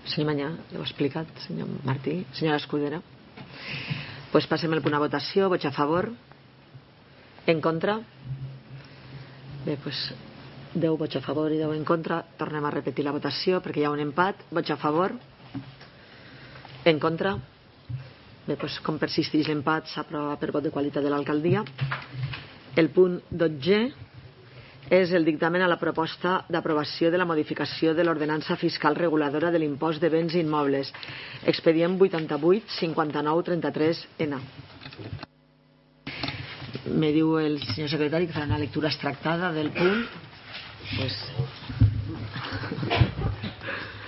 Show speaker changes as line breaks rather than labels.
Senyor Mañà, ja ho ha explicat, senyor Martí. Senyora Escudera. Pues passem el punt a votació. Vots a favor? En contra? Bé, doncs 10 vots a favor i 10 en contra. Tornem a repetir la votació perquè hi ha un empat. Vots a favor? En contra? Bé, doncs com persisteix l'empat, s'aprova per vot de qualitat de l'alcaldia. El punt 12 és el dictamen a la proposta d'aprovació de la modificació de l'ordenança fiscal reguladora de l'impost de béns immobles. Expedient 88-59-33-N. Me diu el senyor secretari que farà una lectura extractada del punt. Pues